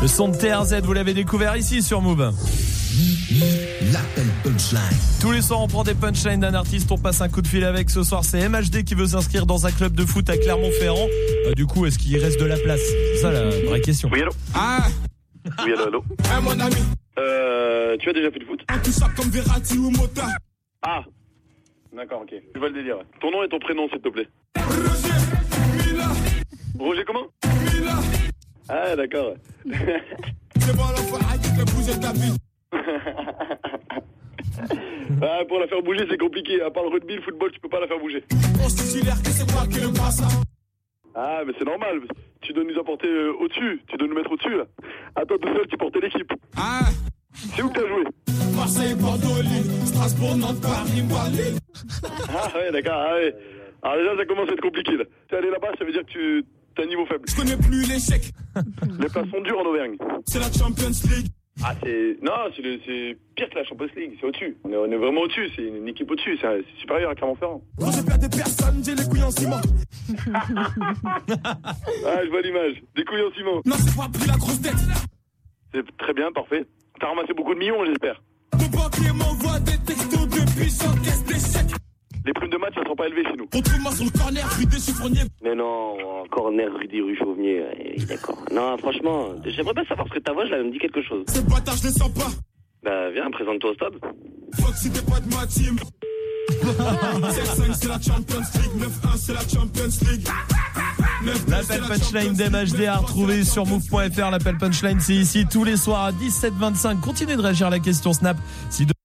son de TRZ, vous l'avez découvert ici sur Move. L'appel punchline. Tous les soirs on prend des punchlines d'un artiste, on passe un coup de fil avec. Ce soir c'est MHD qui veut s'inscrire dans un club de foot à Clermont-Ferrand. Du coup est-ce qu'il reste de la place? C'est ça la vraie question. Oui allô. Ah. Oui allô. Mon ami. Tu as déjà fait du foot? Tout ça comme Verratti ou Mota. Ah. D'accord, ok. Je vois le délire. Ton nom et ton prénom s'il te plaît. Roger Mila. Roger comment? Mila. Ah d'accord. C'est bon l'enfant, tu fais bouger ta vie. Ah, pour la faire bouger c'est compliqué. À part le rugby, le football, tu peux pas la faire bouger. On se titulaire que c'est moi qui le passe. Ah mais c'est normal. Tu dois nous apporter au-dessus. Tu dois nous mettre au-dessus là. À toi tout seul tu portais l'équipe. Ah. C'est où que t'as joué? Marseille, Bordeaux, Lille, Strasbourg, Nantes, Paris, Lille. Ah ouais d'accord, ah ouais. Alors déjà ça commence à être compliqué là. Tu es allé là-bas, ça veut dire que t'as un niveau faible. Je connais plus l'échec. Les places sont dures en Auvergne. C'est la Champions League. Ah c'est... Non, c'est pire que la Champions League, c'est au-dessus. On est vraiment au-dessus, c'est une équipe au-dessus, c'est supérieur à Clermont-Ferrand. Quand je perds des personnes, j'ai les couilles en ciment. Ah, je vois l'image. Des couilles en ciment. Non, c'est pas pris la grosse tête. C'est très bien, parfait. T'as ramassé beaucoup de millions, j'espère. Mon banquier m'envoie des textos depuis j'encaisse des chèques. Les primes de match, elles sont pas élevées chez nous. Retrouve-moi sur le corner, rue des Chiffronniers. Mais non, corner, rue Chauvigny, d'accord. Non, franchement, j'aimerais bien savoir ce que ta voix, je l'avais me dit quelque chose. Ces bâtards, je les sens pas. Bah, viens, présente-toi au stade. Fuck si t'es pas de ma team. 7-5, c'est la Champions League. 9-1, c'est la Champions League. L'appel punchline d'MHD à retrouver sur move.fr. L'appel punchline c'est ici tous les soirs à 17h25. Continuez de réagir à la question Snap. Si